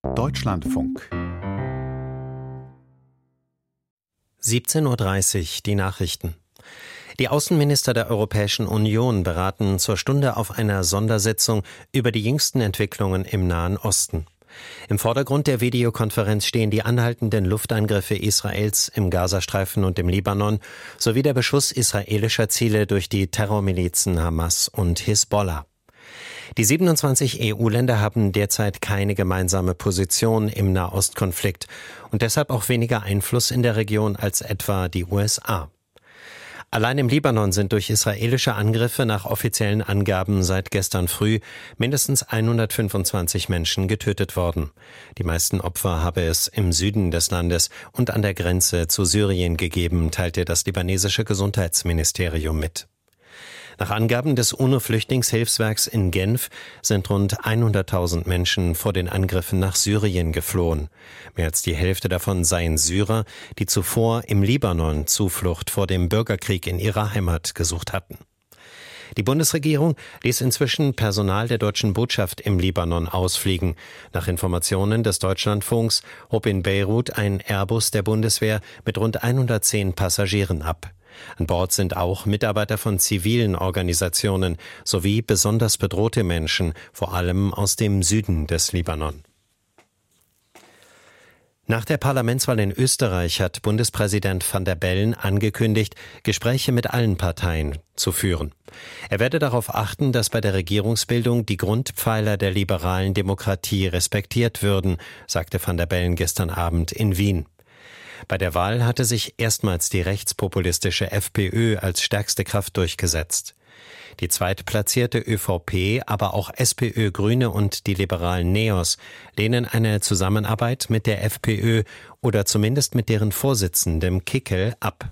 Deutschlandfunk 17:30 Uhr, die Nachrichten. Die Außenminister der Europäischen Union beraten zur Stunde auf einer Sondersitzung über die jüngsten Entwicklungen im Nahen Osten. Im Vordergrund der Videokonferenz stehen die anhaltenden Luftangriffe Israels im Gazastreifen und im Libanon sowie der Beschuss israelischer Ziele durch die Terrormilizen Hamas und Hisbollah. Die 27 EU-Länder haben derzeit keine gemeinsame Position im Nahostkonflikt und deshalb auch weniger Einfluss in der Region als etwa die USA. Allein im Libanon sind durch israelische Angriffe nach offiziellen Angaben seit gestern früh mindestens 125 Menschen getötet worden. Die meisten Opfer habe es im Süden des Landes und an der Grenze zu Syrien gegeben, teilte das libanesische Gesundheitsministerium mit. Nach Angaben des UNO-Flüchtlingshilfswerks in Genf sind rund 100.000 Menschen vor den Angriffen nach Syrien geflohen. Mehr als die Hälfte davon seien Syrer, die zuvor im Libanon Zuflucht vor dem Bürgerkrieg in ihrer Heimat gesucht hatten. Die Bundesregierung ließ inzwischen Personal der deutschen Botschaft im Libanon ausfliegen. Nach Informationen des Deutschlandfunks hob in Beirut ein Airbus der Bundeswehr mit rund 110 Passagieren ab. An Bord sind auch Mitarbeiter von zivilen Organisationen sowie besonders bedrohte Menschen, vor allem aus dem Süden des Libanon. Nach der Parlamentswahl in Österreich hat Bundespräsident Van der Bellen angekündigt, Gespräche mit allen Parteien zu führen. Er werde darauf achten, dass bei der Regierungsbildung die Grundpfeiler der liberalen Demokratie respektiert würden, sagte Van der Bellen gestern Abend in Wien. Bei der Wahl hatte sich erstmals die rechtspopulistische FPÖ als stärkste Kraft durchgesetzt. Die zweitplatzierte ÖVP, aber auch SPÖ, Grüne und die liberalen Neos lehnen eine Zusammenarbeit mit der FPÖ oder zumindest mit deren Vorsitzendem Kickl ab.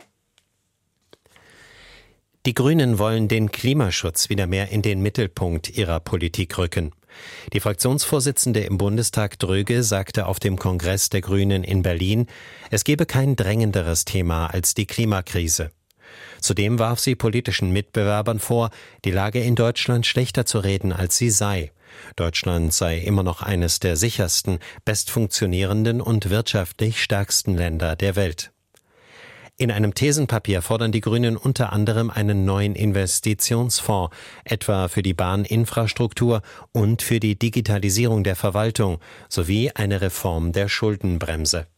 Die Grünen wollen den Klimaschutz wieder mehr in den Mittelpunkt ihrer Politik rücken. Die Fraktionsvorsitzende im Bundestag Dröge sagte auf dem Kongress der Grünen in Berlin, es gebe kein drängenderes Thema als die Klimakrise. Zudem warf sie politischen Mitbewerbern vor, die Lage in Deutschland schlechter zu reden, als sie sei. Deutschland sei immer noch eines der sichersten, bestfunktionierenden und wirtschaftlich stärksten Länder der Welt. In einem Thesenpapier fordern die Grünen unter anderem einen neuen Investitionsfonds, etwa für die Bahninfrastruktur und für die Digitalisierung der Verwaltung, sowie eine Reform der Schuldenbremse.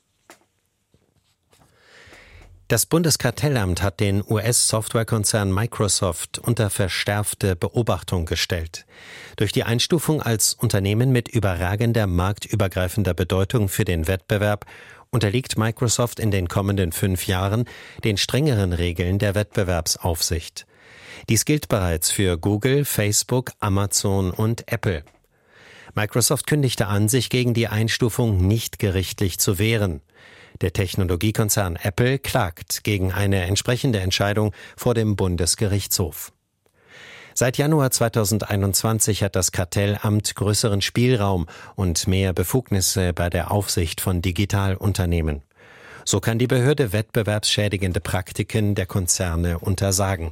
Das Bundeskartellamt hat den US-Softwarekonzern Microsoft unter verschärfte Beobachtung gestellt. Durch die Einstufung als Unternehmen mit überragender marktübergreifender Bedeutung für den Wettbewerb unterliegt Microsoft in den kommenden 5 Jahren den strengeren Regeln der Wettbewerbsaufsicht. Dies gilt bereits für Google, Facebook, Amazon und Apple. Microsoft kündigte an, sich gegen die Einstufung nicht gerichtlich zu wehren. Der Technologiekonzern Apple klagt gegen eine entsprechende Entscheidung vor dem Bundesgerichtshof. Seit Januar 2021 hat das Kartellamt größeren Spielraum und mehr Befugnisse bei der Aufsicht von Digitalunternehmen. So kann die Behörde wettbewerbsschädigende Praktiken der Konzerne untersagen.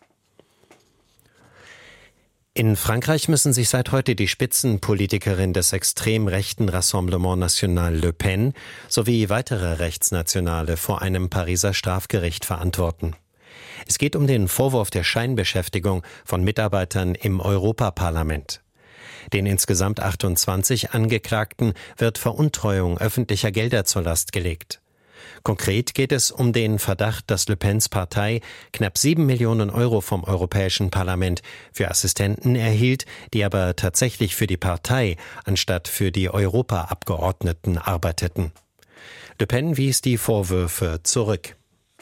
In Frankreich müssen sich seit heute die Spitzenpolitikerin des extrem rechten Rassemblement National Le Pen sowie weitere Rechtsnationale vor einem Pariser Strafgericht verantworten. Es geht um den Vorwurf der Scheinbeschäftigung von Mitarbeitern im Europaparlament. Den insgesamt 28 Angeklagten wird Veruntreuung öffentlicher Gelder zur Last gelegt. Konkret geht es um den Verdacht, dass Le Pens Partei knapp 7 Millionen Euro vom Europäischen Parlament für Assistenten erhielt, die aber tatsächlich für die Partei anstatt für die Europaabgeordneten arbeiteten. Le Pen wies die Vorwürfe zurück.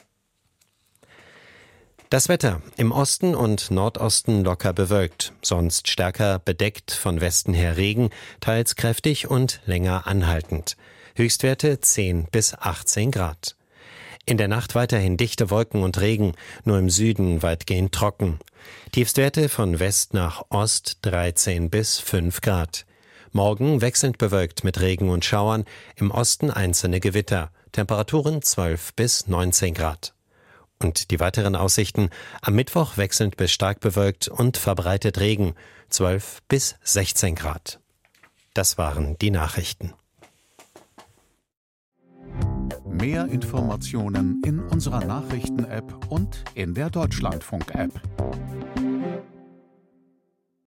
Das Wetter: im Osten und Nordosten locker bewölkt, sonst stärker bedeckt, von Westen her Regen, teils kräftig und länger anhaltend. Höchstwerte 10 bis 18 Grad. In der Nacht weiterhin dichte Wolken und Regen, nur im Süden weitgehend trocken. Tiefstwerte von West nach Ost 13 bis 5 Grad. Morgen wechselnd bewölkt mit Regen und Schauern, im Osten einzelne Gewitter. Temperaturen 12 bis 19 Grad. Und die weiteren Aussichten: am Mittwoch wechselnd bis stark bewölkt und verbreitet Regen, 12 bis 16 Grad. Das waren die Nachrichten. Mehr Informationen in unserer Nachrichten-App und in der Deutschlandfunk-App.